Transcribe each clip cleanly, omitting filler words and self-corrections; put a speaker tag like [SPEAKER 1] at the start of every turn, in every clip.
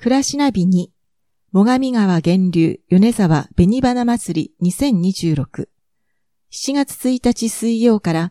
[SPEAKER 1] 倉科日に、最上川源流米沢紅花祭り2026。7月1日水曜から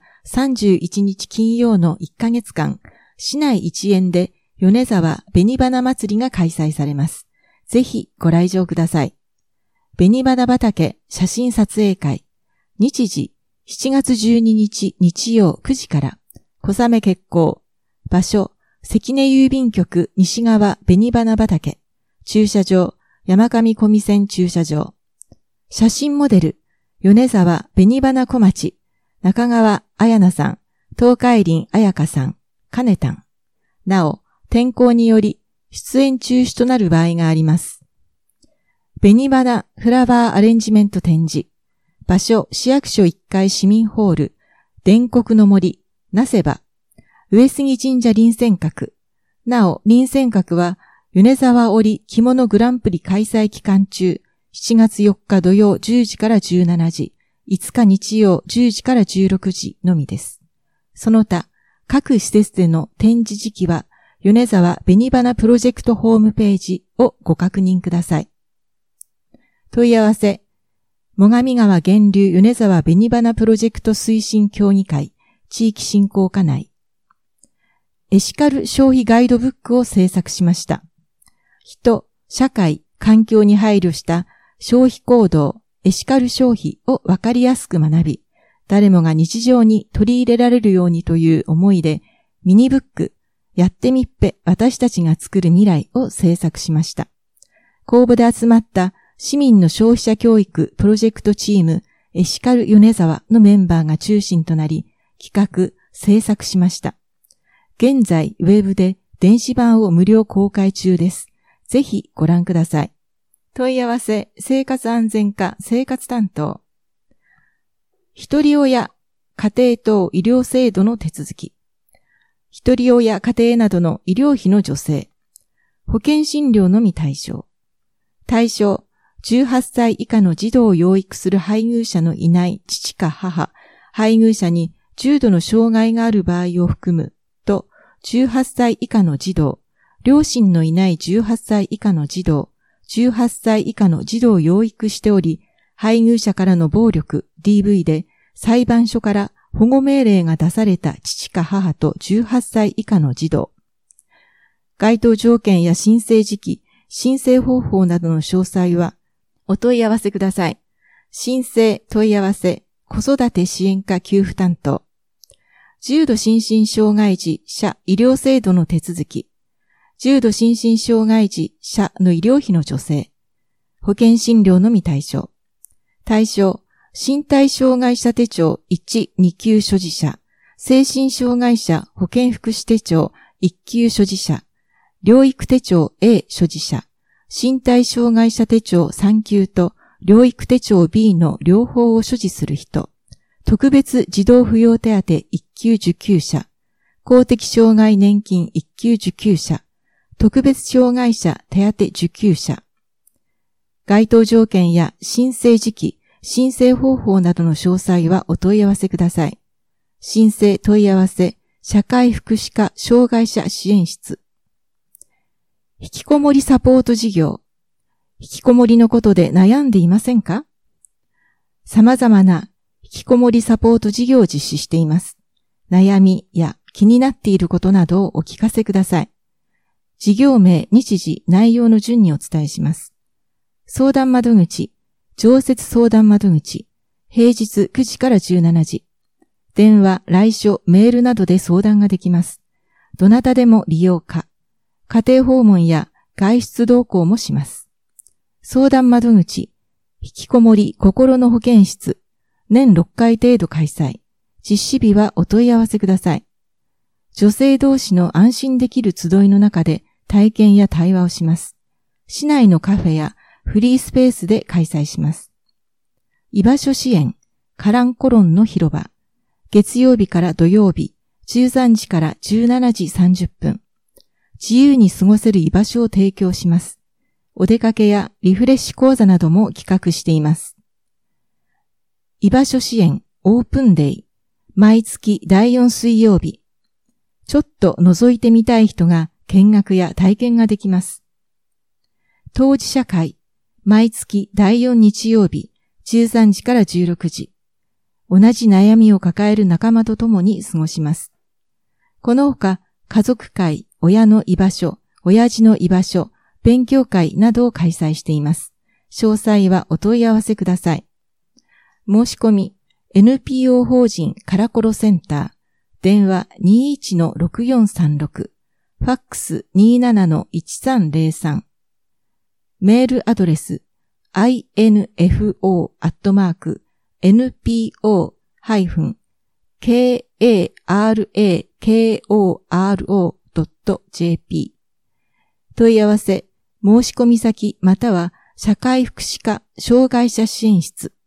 [SPEAKER 1] 31日金曜の1ヶ月間、市内一円で米沢紅花祭りが開催されます。ぜひご来場ください。紅花畑写真撮影会。日時、7月12日日曜9時から、小雨決行。場所、関根郵便局西側紅花畑。駐車場、山上小見線駐車場。写真モデル、米沢紅花小町、中川彩奈さん、東海林彩香さん、金丹。なお、天候により出演中止となる場合があります。紅花フラワーアレンジメント展示。場所、市役所1階市民ホール、伝国の森、なせば、上杉神社臨泉閣。なお、臨泉閣は、米沢織着物グランプリ開催期間中、7月4日土曜10時から17時、5日日曜10時から16時のみです。その他、各施設での展示時期は、米沢紅花プロジェクトホームページをご確認ください。問い合わせ、最上川源流米沢紅花プロジェクト推進協議会、地域振興課内。エシカル消費ガイドブックを制作しました。人、社会、環境に配慮した消費行動、エシカル消費をわかりやすく学び、誰もが日常に取り入れられるようにという思いで、ミニブック、やってみっぺ私たちが作る未来を制作しました。公募で集まった市民の消費者教育プロジェクトチームエシカル米沢のメンバーが中心となり、企画、制作しました。現在、ウェブで電子版を無料公開中です。ぜひご覧ください。問い合わせ、生活安全課生活担当。ひとり親、家庭等医療制度の手続き。ひとり親家庭などの医療費の助成。保険診療のみ対象。対象、18歳以下の児童を養育する配偶者のいない父か母、配偶者に重度の障害がある場合を含むと、18歳以下の児童、両親のいない18歳以下の児童、18歳以下の児童を養育しており、配偶者からの暴力、DV で裁判所から保護命令が出された父か母と18歳以下の児童。該当条件や申請時期、申請方法などの詳細はお問い合わせください。申請問い合わせ、子育て支援課給付担当。重度心身障害児者医療制度の手続き。重度心身障害児者の医療費の助成。保険診療のみ対象。対象、身体障害者手帳1、2級所持者。精神障害者保健福祉手帳1級所持者。療育手帳 A 所持者。身体障害者手帳3級と療育手帳 B の両方を所持する人。特別児童扶養手当1級受給者。公的障害年金1級受給者。特別障害者手当受給者。該当条件や申請時期、申請方法などの詳細はお問い合わせください。申請問い合わせ、社会福祉課障害者支援室。引きこもりサポート事業。引きこもりのことで悩んでいませんか？様々な引きこもりサポート事業を実施しています。悩みや気になっていることなどをお聞かせください。事業名、日時、内容の順にお伝えします。相談窓口、常設相談窓口、平日9時から17時。電話、来所、メールなどで相談ができます。どなたでも利用可。家庭訪問や外出同行もします。相談窓口、引きこもり心の保健室、年6回程度開催。実施日はお問い合わせください。女性同士の安心できる集いの中で体験や対話をします。市内のカフェやフリースペースで開催します。居場所支援、カランコロンの広場。月曜日から土曜日、13時から17時30分。自由に過ごせる居場所を提供します。お出かけやリフレッシュ講座なども企画しています。居場所支援オープンデイ。毎月第4水曜日。ちょっと覗いてみたい人が見学や体験ができます。 当事者会、毎月第4日曜日、13時から16時。同じ悩みを抱える仲間と共に過ごします。このほか、家族会、親の居場所、親父の居場所、勉強会などを開催しています。詳細はお問い合わせください。申し込み、NPO 法人カラコロセンター、電話 21-6436、ファックス 27-1303、メールアドレス info@npo-karakoro.jp 問い合わせ、申し込み先または社会福祉課障害者支援室